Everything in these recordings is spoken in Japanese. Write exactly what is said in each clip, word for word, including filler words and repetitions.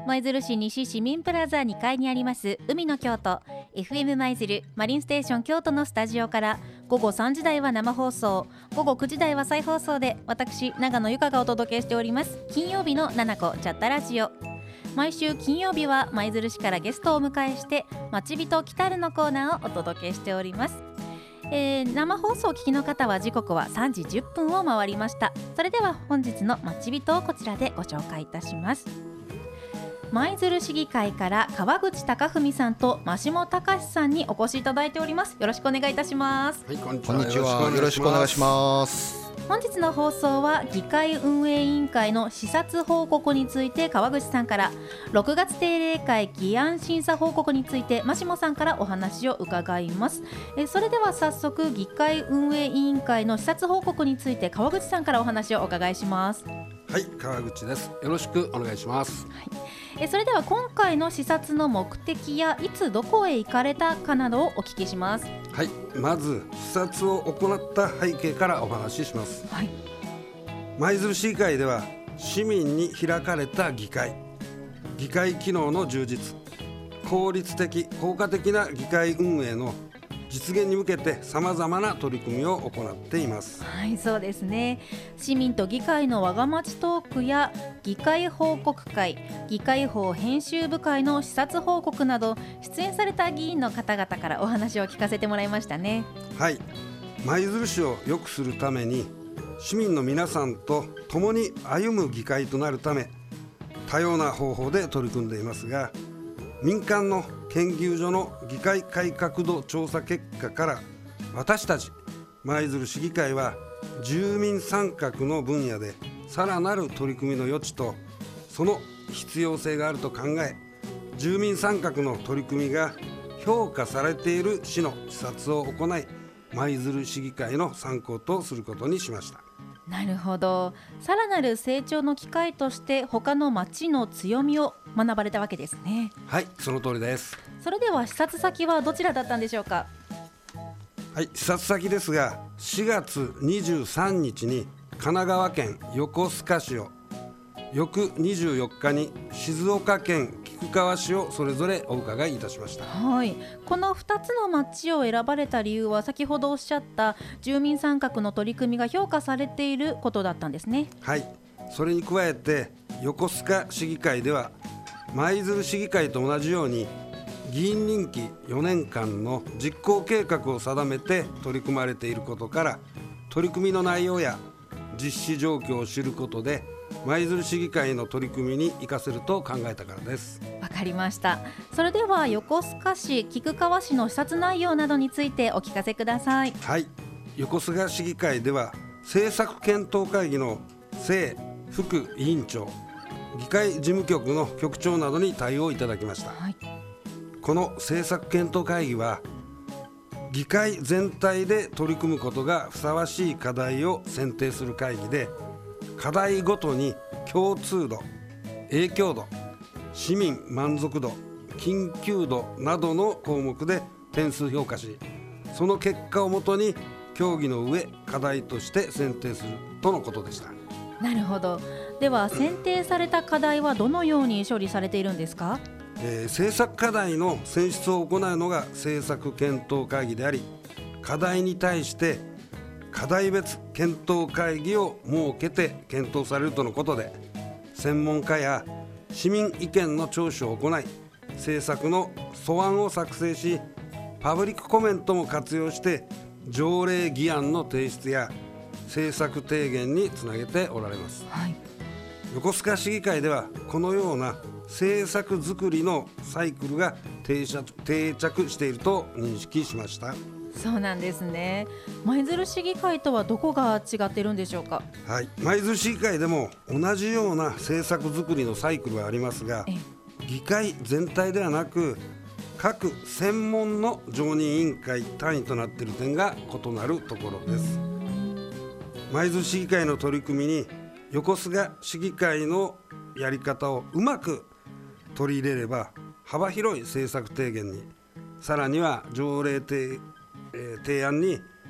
舞鶴市西市民プラザにかいにあります海の京都 エフエム 舞鶴マリンステーション京都のスタジオから午後さんじ台は生放送、午後くじ台は再放送で私長野由香がお届けしております金曜日のななこチャッタラジオ。毎週金曜日は舞鶴市からゲストをお迎えしてまちびと来たるのコーナーをお届けしております。えー、生放送を聞きの方は時刻はさんじじゅっぷんを回りました。それでは本日のまちびとをこちらでご紹介いたします。舞鶴市議会から川口貴文さんと真下隆さんにお越しいただいております。よろしくお願いいたします。 はい、こんにちは。こんにちは。よろしくお願いします。 本日の放送は議会運営委員会の視察報告について川口さんから、ろくがつ定例会議案審査報告について真下さんからお話を伺います。えそれでは早速議会運営委員会の視察報告について川口さんからお話をお伺いします。 はい、川口です。よろしくお願いします。 はい、えそれでは今回の視察の目的やいつどこへ行かれたかなどをお聞きします。 はい、まず視察を行った背景からお話しします。 はい、 舞鶴市議会では市民に開かれた議会、議会機能の充実、効率的効果的な議会運営の実現に向けてさまざまな取り組みを行っています。 はい、そうですね。市民と議会のわがまちトークや議会報告会、議会法編集部会の視察報告など出演された議員の方々からお話を聞かせてもらいましたね。 はい、舞鶴市を良くするために市民の皆さんと共に歩む議会となるため多様な方法で取り組んでいますが、民間の研究所の議会改革度調査結果から私たち舞鶴市議会は住民参画の分野でさらなる取り組みの余地とその必要性があると考え、住民参画の取り組みが評価されている市の視察を行い舞鶴市議会の参考とすることにしました。 なるほど。さらなる成長の機会として他の町の強みを学ばれたわけですね。 はい、その通りです。 それでは視察先はどちらだったんでしょうか。 はい、視察先ですがしがつにじゅうさんにちに神奈川県横須賀市を、翌にじゅうよっかに静岡県菊川市をそれぞれお伺いいたしました。 はい、このふたつの町を選ばれた理由は先ほどおっしゃった住民参画の取り組みが評価されていることだったんですね。 はい、それに加えて横須賀市議会では舞鶴市議会と同じように議員任期よねんかんの実行計画を定めて取り組まれていることから、取り組みの内容や実施状況を知ることで舞鶴市議会の取り組みに生かせると考えたからです。 わかりました。それでは横須賀市菊川市の視察内容などについてお聞かせください。 はい、横須賀市議会では政策検討会議の正副委員長、議会事務局の局長などに対応いただきました。 はい、 この政策検討会議は議会全体で取り組むことがふさわしい課題を選定する会議で、課題ごとに共通度、影響度、市民満足度、緊急度などの項目で点数評価し、その結果をもとに協議の上課題として選定するとのことでした。 なるほど。では選定された課題はどのように処理されているんですか。 えー、政策課題の選出を行うのが政策検討会議であり、課題に対して課題別検討会議を設けて検討されるとのことで、専門家や市民意見の聴取を行い政策の素案を作成し、パブリックコメントも活用して条例議案の提出や政策提言につなげておられます。 はい、 横須賀市議会ではこのような政策作りのサイクルが定着、定着していると認識しました。 そうなんですね。舞鶴市議会とはどこが違っているんでしょうか。 はい、舞鶴市議会でも同じような政策作りのサイクルはありますが、議会全体ではなく各専門の常任委員会単位となっている点が異なるところです。舞鶴市議会の取り組みに横須賀市議会のやり方をうまく取り入れれば、幅広い政策提言に、さらには条例提、えー、提案に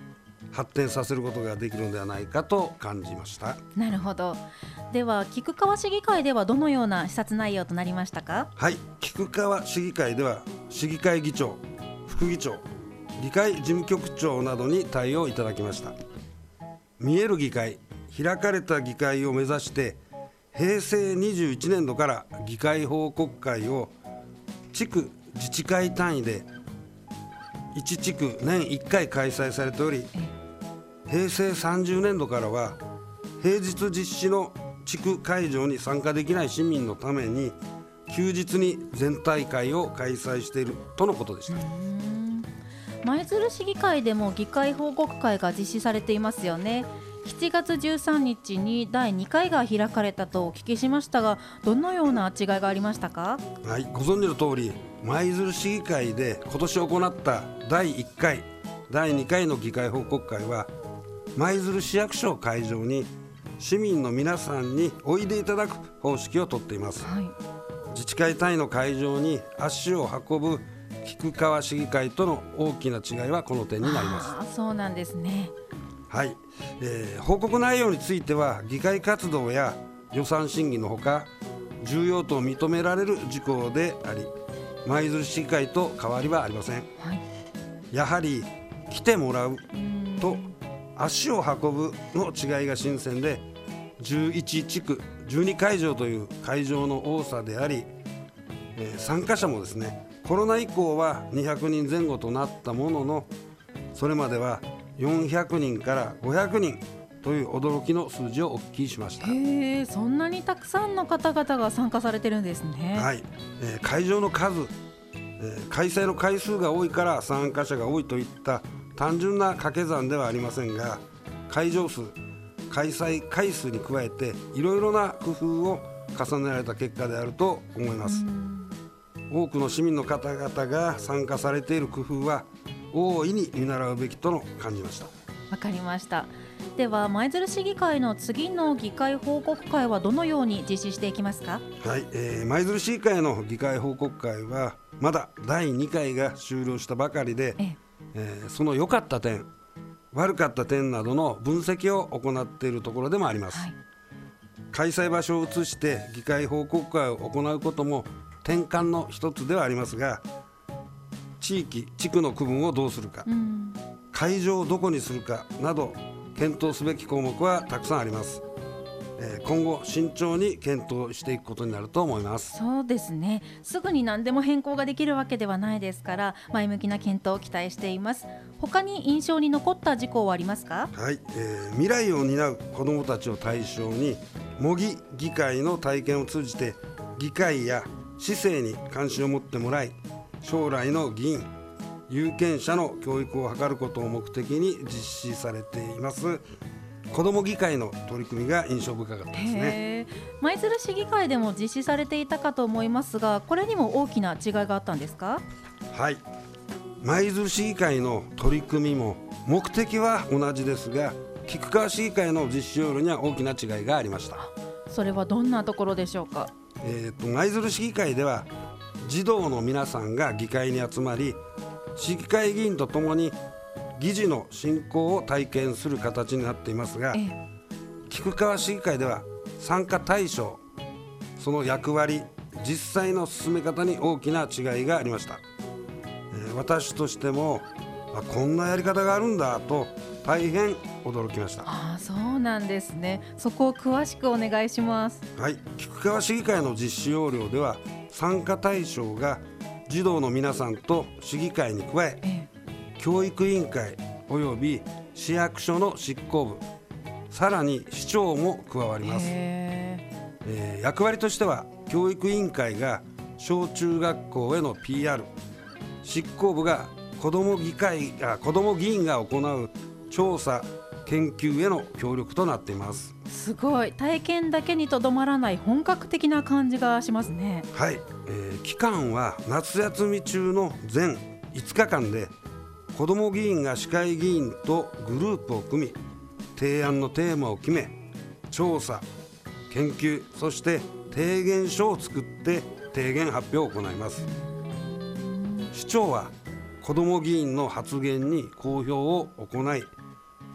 発展させることができるのではないかと感じました。 なるほど。では菊川市議会ではどのような視察内容となりましたか？ はい、菊川市議会では市議会議長、副議長、議会事務局長などに対応いただきました。見える議会、開かれた議会を目指して平成にじゅういちねんどから議会報告会を地区自治会単位でいち地区年いっかい開催されており、平成さんじゅうねんどからは平日実施の地区会場に参加できない市民のために休日に全体会を開催しているとのことでした。 舞鶴市議会でも議会報告会が実施されていますよね。しちがつじゅうさんにちにだいにかいが開かれたとお聞きしましたが、どのような違いがありましたか？ はい、ご存知の通り舞鶴市議会で今年行っただいいっかい、だいにかいの議会報告会は舞鶴市役所を会場に市民の皆さんにおいでいただく方式をとっています、はい、自治会単位の会場に足を運ぶ菊川市議会との大きな違いはこの点になります。 あ、そうなんですね。 はい、えー、報告内容については議会活動や予算審議のほか重要と認められる事項であり、舞鶴市議会と変わりはありません、はい、やはり来てもらうと足を運ぶの違いが新鮮で、じゅういちちくじゅうにかいじょうという会場の多さであり、えー、参加者もですね、コロナ以降はにひゃくにんぜん後となったものの、それまではよんひゃくにんからごひゃくにんという驚きの数字をお聞きしました。 へー、そんなにたくさんの方々が参加されてるんですね。 はい、えー、会場の数、えー、開催の回数が多いから参加者が多いといった単純な掛け算ではありませんが、会場数、開催回数に加えていろいろな工夫を重ねられた結果であると思います。多くの市民の方々が参加されている工夫は大いに見習うべきとの感じました。 わかりました。では舞鶴市議会の次の議会報告会はどのように実施していきますか？ はい、えー、舞鶴市議会の議会報告会はまだだいにかいが終了したばかりで、ええー、その良かった点、悪かった点などの分析を行っているところでもあります、はい、開催場所を移して議会報告会を行うことも転換の一つではありますが、地域地区の区分をどうするか、うん、会場をどこにするかなど検討すべき項目はたくさんあります、えー、今後慎重に検討していくことになると思います。 そうですね、すぐに何でも変更ができるわけではないですから、前向きな検討を期待しています。他に印象に残った事項はありますか？ はい、えー、未来を担う子どもたちを対象に模擬議会の体験を通じて議会や市政に関心を持ってもらい、将来の議員有権者の教育を図ることを目的に実施されています子ども議会の取り組みが印象深かったですね。 舞鶴市議会でも実施されていたかと思いますが、これにも大きな違いがあったんですか？ はい、舞鶴市議会の取り組みも目的は同じですが、菊川市議会の実施要領には大きな違いがありました。 それはどんなところでしょうか？ えーと、舞鶴市議会では児童の皆さんが議会に集まり、市議会議員とともに議事の進行を体験する形になっていますが、ええ、菊川市議会では参加対象、その役割、実際の進め方に大きな違いがありました、えー、私としてもあこんなやり方があるんだと大変驚きました。 あ、そうなんですね。そこを詳しくお願いします。 はい、菊川市議会の実施要領では参加対象が児童の皆さんと市議会に加え、ええ、教育委員会および市役所の執行部、さらに市長も加わります。えー、役割としては教育委員会が小中学校への ピーアール、 執行部が子ども議会あ子ども議員が行う調査研究への協力となっています。 すごい、体験だけにとどまらない本格的な感じがしますね。 はい、えー、期間は夏休み中の全いつかかんで、子ども議員が市会議員とグループを組み、提案のテーマを決め、調査、研究、そして提言書を作って提言発表を行います。市長は子ども議員の発言に公表を行い、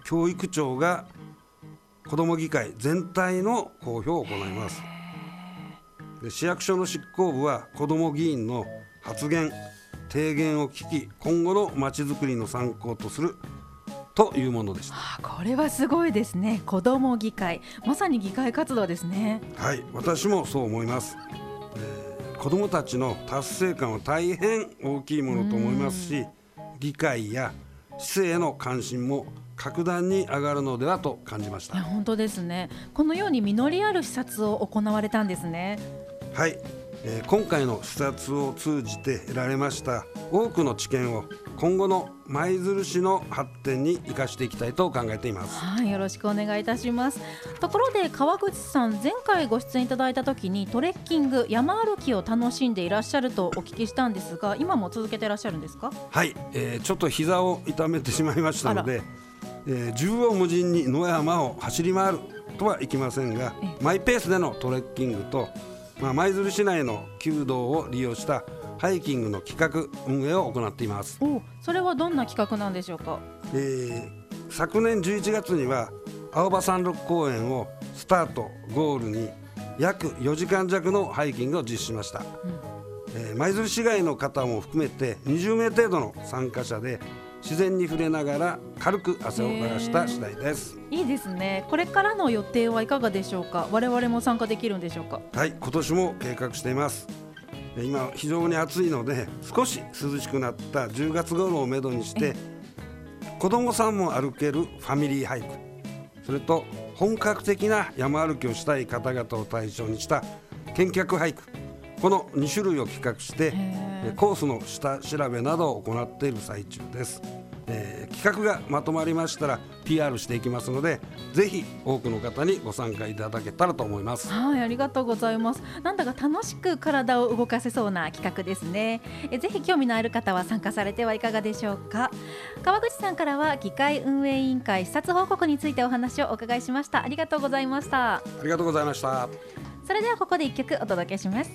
教育長が子ども議会全体の公表を行います。で市役所の執行部は子ども議員の発言提言を聞き、今後のまちづくりの参考とするというものでした。 あ、これはすごいですね。子ども議会、まさに議会活動ですね。 はい、私もそう思います。えー、子どもたちの達成感は大変大きいものと思いますし、議会や市政への関心も格段に上がるのではと感じました。 いや本当ですね。このように実りある視察を行われたんですね。 はい、えー、今回の視察を通じて得られました多くの知見を今後の舞鶴市の発展に生かしていきたいと考えています。 はい、よろしくお願いいたします。ところで川口さん、前回ご出演いただいた時にトレッキング山歩きを楽しんでいらっしゃるとお聞きしたんですが、今も続けていらっしゃるんですか？ はい、えー、ちょっと膝を痛めてしまいましたので、えー、縦横無尽に野山を走り回るとはいきませんが、マイペースでのトレッキングと、まあ、舞鶴市内の旧道を利用したハイキングの企画運営を行っています。 お、それはどんな企画なんでしょうか？ えー、昨年じゅういちがつには青葉山麓公園をスタートゴールに約よじかん弱のハイキングを実施しました。舞、うんえー、鶴市街の方も含めてにじゅうめい程度の参加者で自然に触れながら軽く汗を流した次第です。 いいですね。これからの予定はいかがでしょうか？我々も参加できるんでしょうか？ はい、今年も計画しています。今非常に暑いので少し涼しくなったじゅうがつ頃をめどにして子どもさんも歩けるファミリーハイク、それと本格的な山歩きをしたい方々を対象にした見客ハイク、このに種類を企画してコースの下調べなどを行っている最中です。えー、企画がまとまりましたら ピーアール していきますので、ぜひ多くの方にご参加いただけたらと思います。 はい、ありがとうございます。なんだか楽しく体を動かせそうな企画ですね。えぜひ興味のある方は参加されてはいかがでしょうか。川口さんからは議会運営委員会視察報告についてお話をお伺いしました。ありがとうございました。 ありがとうございました。 それではここでいっきょくお届けします。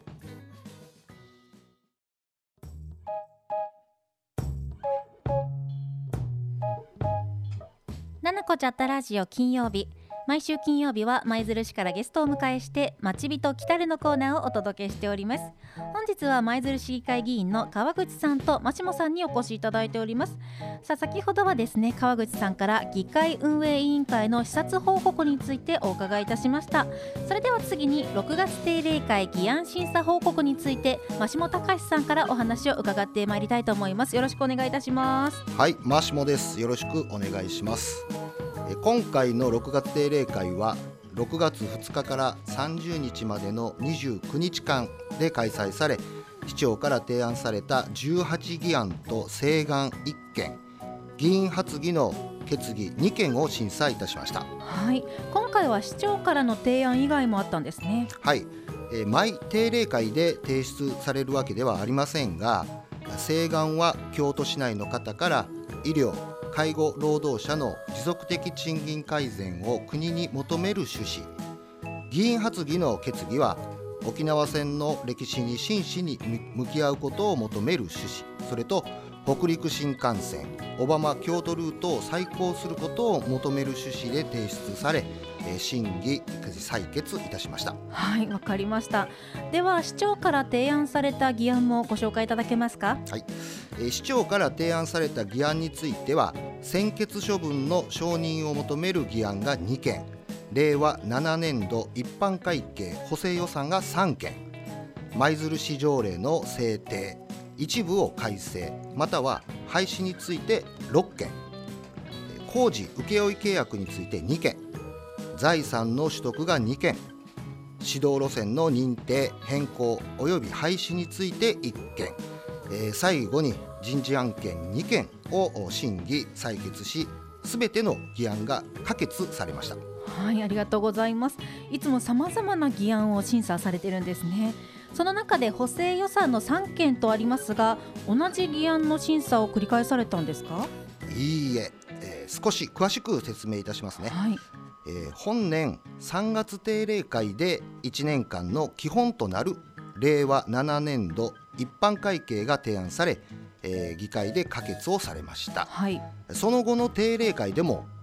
ななこチャットラジオ金曜日、毎週金曜日は舞鶴市からゲストをお迎えして町人来たるのコーナーをお届けしております。本日は舞鶴市議会議員の川口さんと真下さんにお越しいただいております。さあ、先ほどはですね、川口さんから議会運営委員会の視察報告についてお伺いいたしました。それでは次にろくがつ定例会議案審査報告について真下隆さんからお話を伺ってまいりたいと思います。よろしくお願いいたします。 はい、真下です。よろしくお願いします。今回のろくがつ定例会はろくがつふつかからさんじゅうにちまでのにじゅうくにちかんで開催され、市長から提案されたじゅうはちぎ案と請願いっけん、議員発議の決議にけんを審査いたしました。 はい、今回は市長からの提案以外もあったんですね。 はい、えー、毎定例会で提出されるわけではありませんが、請願は京都市内の方から医療介護労働者の持続的賃金改善を国に求める趣旨、議員発議の決議は沖縄戦の歴史に真摯に向き合うことを求める趣旨、それと北陸新幹線小浜京都ルートを再考することを求める趣旨で提出され、審議採決いたしました。 はい、わかりました。では市長から提案された議案もご紹介いただけますか？ はい、えー、市長から提案された議案については専決処分の承認を求める議案がにけん、れいわななねんど一般会計補正予算がさんけん、舞鶴市条例の制定一部を改正または廃止についてろっけん、工事請負契約についてにけん、財産の取得がにけん、指導路線の認定変更および廃止についていっけん、えー、最後に人事案件にけんを審議採決し、すべての議案が可決されました。 はい、ありがとうございます。いつも様々な議案を審査されているんですね。その中で補正予算のさんけんとありますが、同じ議案の審査を繰り返されたんですか？ いいえ、えー、少し詳しく説明いたしますね。 はい、 えー、本年さんがつ定例会でいちねんかんの基本となるれいわななねんど一般会計が提案され、えー、議会で可決をされました。 はい、 その後の定例会でも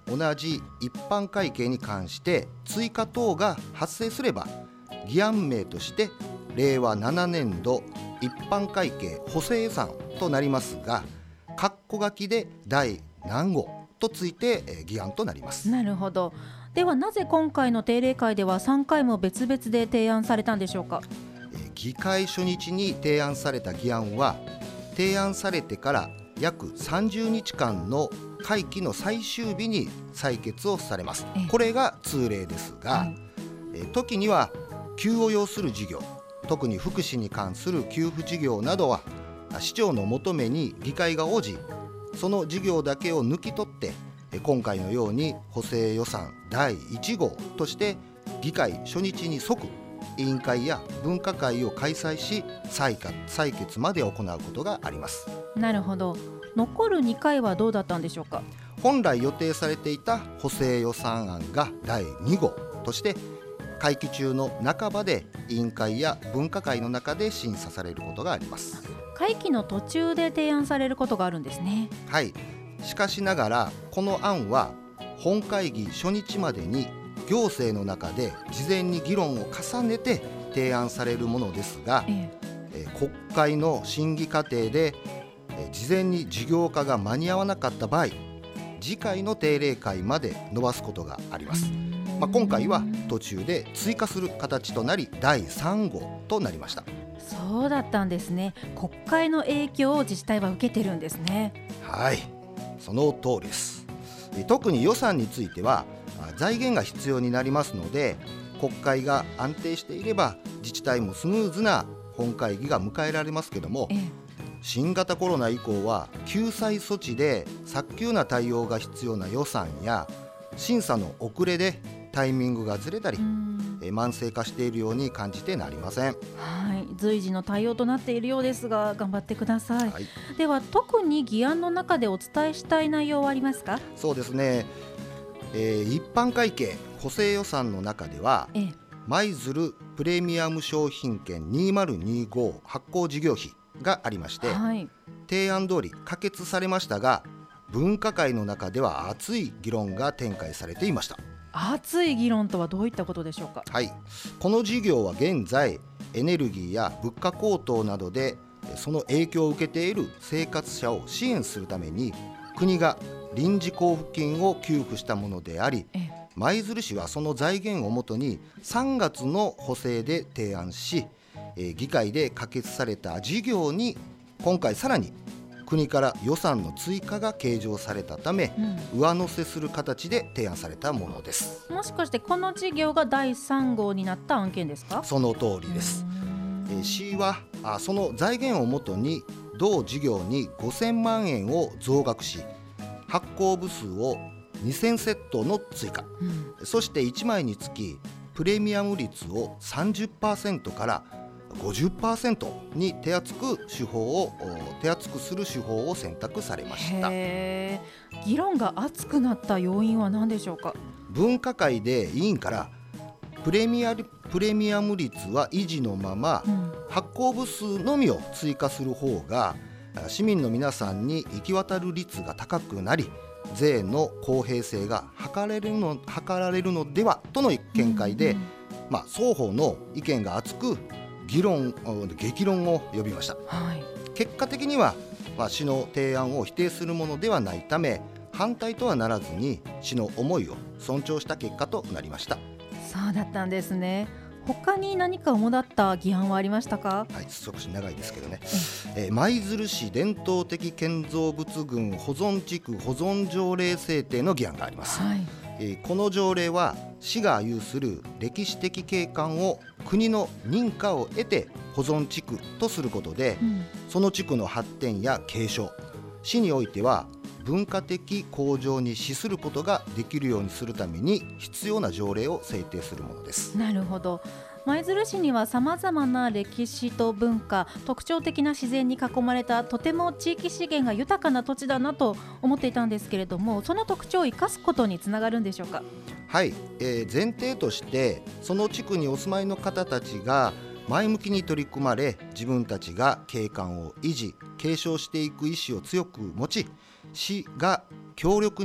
同じ一般会計に関して追加等が発生すれば、議案名としてれいわななねんど一般会計補正予算となりますが、括弧書きで第何号とついて、えー、議案となります。 なるほど。ではなぜ今回の定例会ではさんかいも別々で提案されたんでしょうか。 えー、議会初日に提案された議案は、提案されてから約さんじゅうにちかんの会期の最終日に採決をされます。これが通例ですが、はい、えー、時には急を要する事業、特に福祉に関する給付事業などは市長の求めに議会が応じ、その事業だけを抜き取って今回のように補正予算だいいちごうとして議会初日に即委員会や分科会を開催し採決まで行うことがあります。 なるほど。残るにかいはどうだったんでしょうか。 本来予定されていた補正予算案がだいにごうとして会期中の半ばで委員会や分科会の中で審査されることがあります。 会期の途中で提案されることがあるんですね。 はい。しかしながらこの案は本会議初日までに行政の中で事前に議論を重ねて提案されるものですが、ええ、国会の審議過程で事前に事業化が間に合わなかった場合、次回の定例会まで延ばすことがあります。まあ、今回は途中で追加する形となりだいさんごうとなりました。 そうだったんですね。国会の影響を自治体は受けてるんですね。 はい、その通りです。特に予算については財源が必要になりますので、国会が安定していれば自治体もスムーズな本会議が迎えられますけども、ええ、新型コロナ以降は救済措置で早急な対応が必要な予算や審査の遅れでタイミングがずれたり、慢性化しているように感じてなりません。 はい、随時の対応となっているようですが頑張ってください。はい、では特に議案の中でお伝えしたい内容はありますか。 そうですね、えー、一般会計補正予算の中では、ええ、舞鶴プレミアム商品券にせんにじゅうご発行事業費がありまして、はい、提案通り可決されましたが、分科会の中では熱い議論が展開されていました。 熱い議論とはどういったことでしょうか。 はい、この事業は現在エネルギーや物価高騰などでその影響を受けている生活者を支援するために国が臨時交付金を給付したものであり、舞鶴市はその財源をもとにさんがつの補正で提案し、議会で可決された事業に今回さらに国から予算の追加が計上されたため、うん、上乗せする形で提案されたものです。 もしかしてこの事業がだいさんごうになった案件ですか。 その通りです。えー、市はあその財源をもとに同事業にごせんまんえんを増額し、発行部数をにせんセットの追加、うん、そしていちまいにつきプレミアム率を さんじゅっパーセント からごじゅっパーセント に手厚く手法を手厚くする手法を選択されました。 へー、議論が熱くなった要因は何でしょうか。 分科会で委員からプレミア、プレミアム率は維持のまま、うん、発行部数のみを追加する方が市民の皆さんに行き渡る率が高くなり、税の公平性が図られるの、図られるのではとの見解で、うんうん、まあ、双方の意見が熱く議論、激論を呼びました。はい、結果的には、まあ、市の提案を否定するものではないため反対とはならずに市の思いを尊重した結果となりました。 そうだったんですね。他に何か主だった議案はありましたか。 はい、少し長いですけどね、えー、舞鶴市伝統的建造物群保存地区保存条例制定の議案があります。はい、えー、この条例は市が有する歴史的景観を国の認可を得て保存地区とすることで、うん、その地区の発展や継承、市においては文化的向上に資することができるようにするために必要な条例を制定するものです。 なるほど。舞鶴市にはさまざまな歴史と文化、特徴的な自然に囲まれたとても地域資源が豊かな土地だなと思っていたんですけれども、その特徴を生かすことにつながるんでしょうか。 はい、えー、前提としてその地区にお住まいの方たちが前向きに取り組まれ、自分たちが景観を維持継承していく意思を強く持ち、市が強力に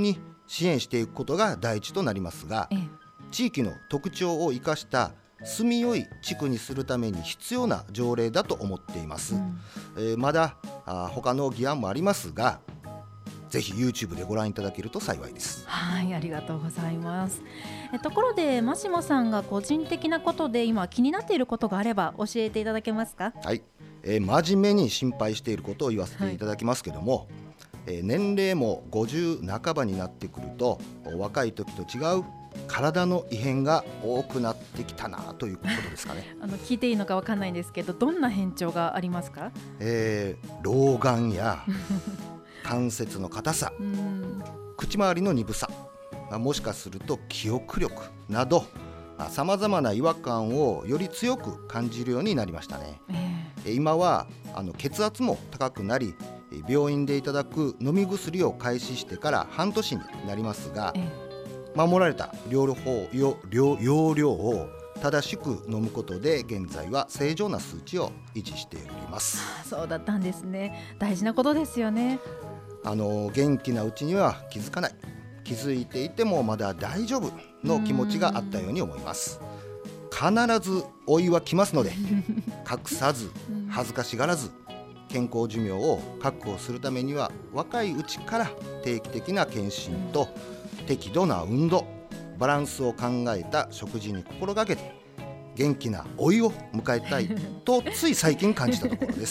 支援していくことが第一となりますが、 ええ、 地域の特徴を生かした住みよい地区にするために必要な条例だと思っています、うん、えー、まだあ他の議案もありますが、ぜひ YouTube でご覧いただけると幸いです。 はい、ありがとうございます。えところでマシモさんが個人的なことで今気になっていることがあれば教えていただけますか？ はい、えー、真面目に心配していることを言わせていただきますけども、はい、えー、年齢もごじゅう半ばになってくると若い時と違う体の異変が多くなってきたなということですかね。 あの聞いていいのか分かんないんですけど、どんな変調がありますか？ えー、老眼や関節の硬さ、口周りの鈍さ、もしかすると記憶力などさまざまな違和感をより強く感じるようになりましたね、えー、今はあの血圧も高くなり、病院でいただく飲み薬を開始してから半年になりますが、えー、守られた療養容量を正しく飲むことで現在は正常な数値を維持しております。 そうだったんですね。大事なことですよね。 あの元気なうちには気づかない、気づいていてもまだ大丈夫の気持ちがあったように思います。必ず老いは来ますので隠さず恥ずかしがらず健康寿命を確保するためには若いうちから定期的な検診と適度な運動、バランスを考えた食事に心がけて元気な老いを迎えたいとつい最近感じたところです。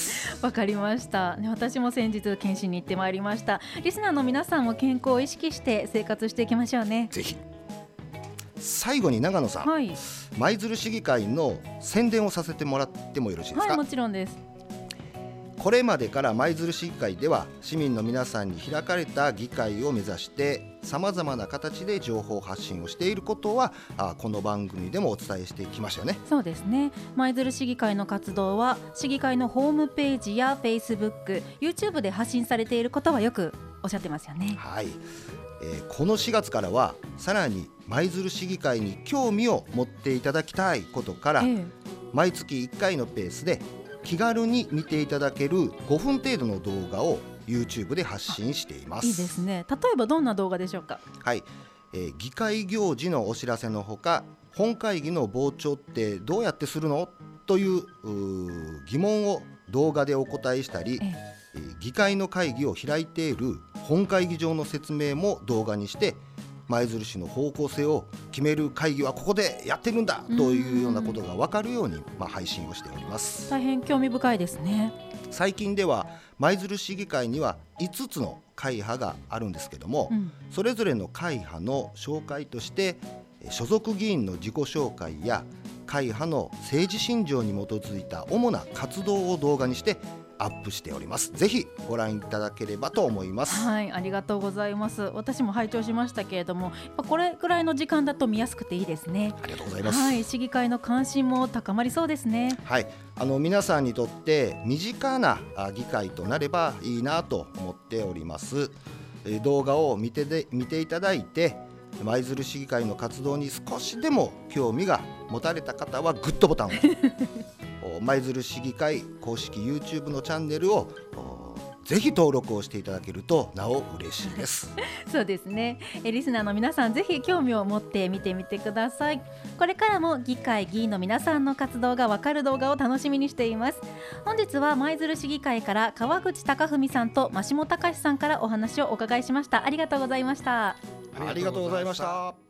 わかりました、ね、私も先日検診に行ってまいりました。リスナーの皆さんも健康を意識して生活していきましょうね。 ぜひ。最後に長野さん、 はい、 舞鶴市議会の宣伝をさせてもらってもよろしいですか？ はい、もちろんです。 これまでから舞鶴市議会では市民の皆さんに開かれた議会を目指してさまざまな形で情報発信をしていることはあこの番組でもお伝えしてきましたよね。 そうですね。舞鶴市議会の活動は市議会のホームページや Facebook、YouTube で発信されていることはよくおっしゃってますよね。 はい、えー、このしがつからはさらに舞鶴市議会に興味を持っていただきたいことから、ええ、毎月いっかいのペースで気軽に見ていただけるごふん程度の動画を YouTube で発信しています。 いいですね。例えばどんな動画でしょうか？ はい、えー、議会行事のお知らせのほか、本会議の傍聴ってどうやってするのという疑問を動画でお答えしたり、ええ、議会の会議を開いている本会議場の説明も動画にして舞鶴市の方向性を決める会議はここでやってるんだというようなことが分かるように、まあ、配信をしております。 大変興味深いですね。 最近では舞鶴市議会にはいつつの会派があるんですけども、うん、それぞれの会派の紹介として所属議員の自己紹介や会派の政治信条に基づいた主な活動を動画にしてアップしております。ぜひご覧いただければと思います。 はい、ありがとうございます。私も拝聴しましたけれども、やっぱこれくらいの時間だと見やすくていいですね。 ありがとうございます。 はい、市議会の関心も高まりそうですね。 はい、あの皆さんにとって身近な議会となればいいなと思っております。え動画を見てで見ていただいて舞鶴市議会の活動に少しでも興味が持たれた方はグッドボタンを舞鶴市議会公式 YouTube のチャンネルをぜひ登録をしていただけるとなお嬉しいですそうですね。えリスナーの皆さんぜひ興味を持って見てみてください。これからも議会議員の皆さんの活動がわかる動画を楽しみにしています。本日は舞鶴市議会から川口貴文さんと真下隆さんからお話をお伺いしました。ありがとうございました。 ありがとうございました。